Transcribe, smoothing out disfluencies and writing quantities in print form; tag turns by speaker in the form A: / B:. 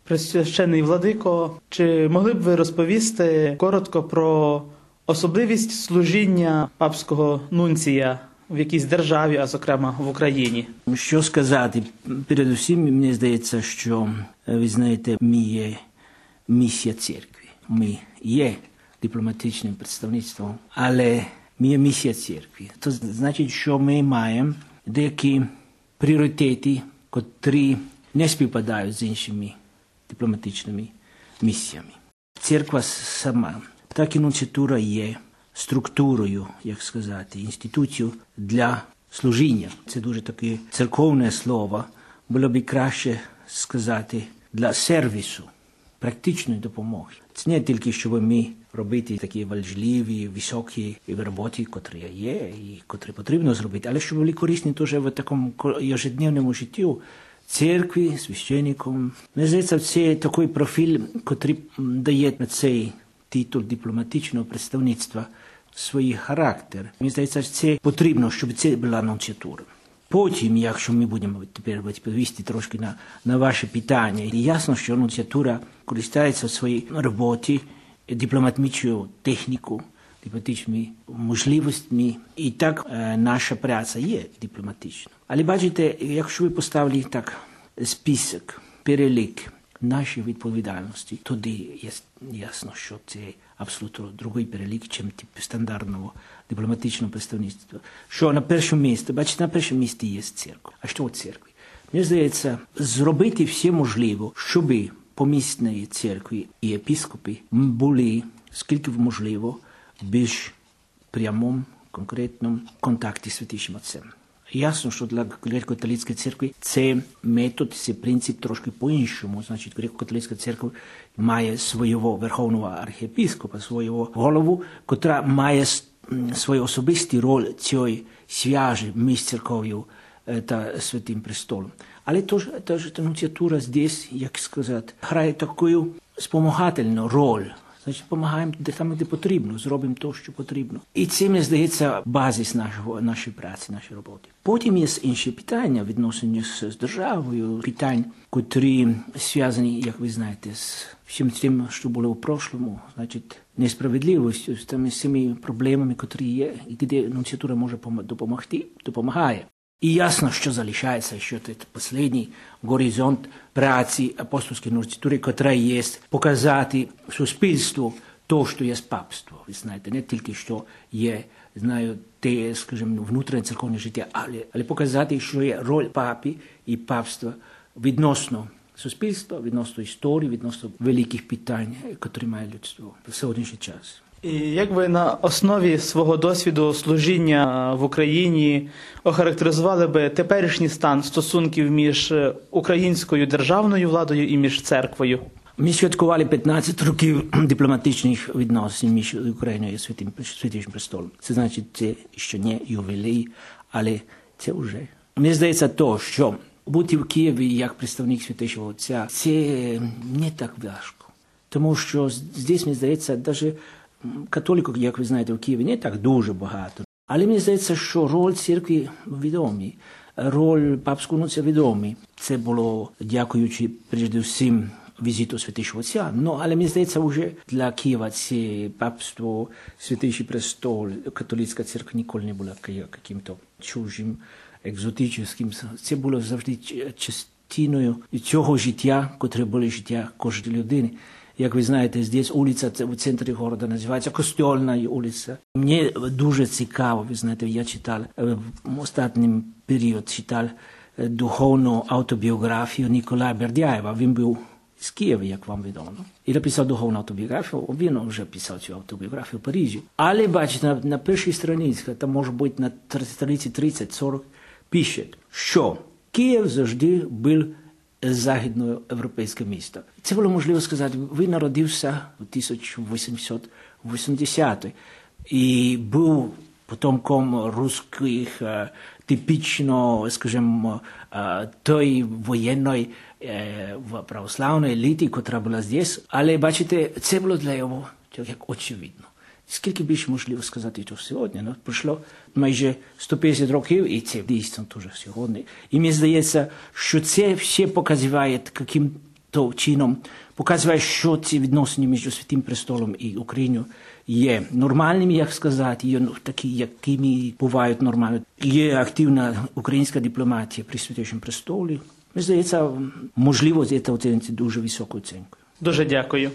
A: Пресвящений владико, чи могли б ви розповісти коротко про особливість служіння папського нунція в якійсь державі, а зокрема в Україні?
B: Що сказати? Передусім, мені здається, що, ви знаєте, ми є місія церкви. Ми є дипломатичним представництвом, але ми є місія церкви. Це значить, що ми маємо деякі пріоритети, котрі не співпадають з іншими дипломатичними місіями. Церква сама, так і нунціатура є структурою, як сказати, інституцією для служіння. Це дуже таке церковне слово. Було б краще сказати для сервісу, практичної допомоги. Це не тільки, щоб ми робити такі важливі, високі роботи, котрі є і котрі потрібно зробити, але щоб були корисні теж в такому ежедневному життю церкви, священникам. Мені здається, це такий профіль, який дає на цей титул дипломатичного представництва свій характер. Мені здається, це потрібно, щоб це була нунціатура. Потім, якщо ми будемо тепер відповісти трошки на ваше питання, ясно, що нунціатура користується в своїй роботі дипломатичною технікою, дипломатичними можливостями. І так наша праця є дипломатична. Але бачите, якщо ви поставили так список, перелік нашої відповідальності, тоді ясно, що це абсолютно другий перелік, ніж стандартного дипломатичного представництва. Що на першому місці, бачите, на першому місці є церква. А що у церкві? Мені здається, зробити все можливо, щоб помісної церкви і епіскопи були, скільки можливо, більш прямому, конкретному контакті з Святішим Отцем. Ясно, що для греко-католицької церкви це метод, це принцип трошки по-іншому. Значить, греко-католицька церква має свого верховного архієпископа, свого голову, котра має свою особисту роль цієї зв'яжі між церков'ю та Святим Престолом. Але теж нунціатура здесь, як сказати, грає таку спомагательну роль. Значить, допомагаємо там, де потрібно, зробимо те, що потрібно. І це, мені здається, базис нашої праці, нашої роботи. Потім є інші питання, відносини з державою, питання, котрі зв'язані, як ви знаєте, з всім тим, що було в прошлому, значить, несправедливістю, з тими всіми проблемами, котрі є, і де нунціатура може допомогти, допомагає. І ясно, що залишається, що це останній горизонт праці апостольської нунціатури, котра є показати суспільству то, що є папство. Ви знаєте, не тільки, що є, знаю, те, скажімо, внутрішнє церковне життя, але показати, що є роль папи і папства відносно суспільства, відносно історії, відносно великих питань, які має людство в сьогоднішній час.
A: І як ви на основі свого досвіду служіння в Україні охарактеризували би теперішній стан стосунків між українською державною владою і між церквою?
B: Ми святкували 15 років дипломатичних відносин між Україною і Святим Престолом. Це значить, це ще не ювілей, але це вже. Мені здається, що бути в Києві як представник Святішого Отця, це не так важко. Тому що здесь, мені здається, навіть католиків, як ви знаєте, в Києві не так дуже багато. Але мені здається, що роль церкви відомі, роль папського нунція відомі. Це було дякуючи, передусім, візиту Святішого Отця. Але мені здається, вже для Києва це папство, Святіший Престол, католицька церква ніколи не була яким-то чужим, екзотичним. Це було завжди частиною цього життя, котре було життя кожної людини. Як ви знаєте, здесь вулиця в центрі міста називається Костьольна вулиця. Мені дуже цікаво, ви знаєте, я читав, в останній період читав духовну автобіографію Ніколая Бердяєва. Він був з Києва, як вам відомо. І написав духовну автобіографію, він вже писав цю автобіографію в Парижі. Але, бачите, на першій страниці, там може бути на страниці 30-40, пише, що Київ завжди був західноєвропейське місто. Це було можливо сказати, він народився у 1880 і був потомком русських, типічно, скажімо, тої воєнної православної еліти, котра була здесь. Але, бачите, це було для його як очевидно. Скільки більше можливо сказати то сьогодні? Пройшло майже 150 років, і це дійсно дуже сьогодні. І мені здається, що це все показує, яким то чином показує, що ці відносини між Святим Престолом і Україною є нормальними, як сказати, є такі, якими бувають нормально. Є активна українська дипломатія при Святішому Престолі. Мені здається, можливо, це оцінити дуже високою оцінкою.
A: Дуже дякую.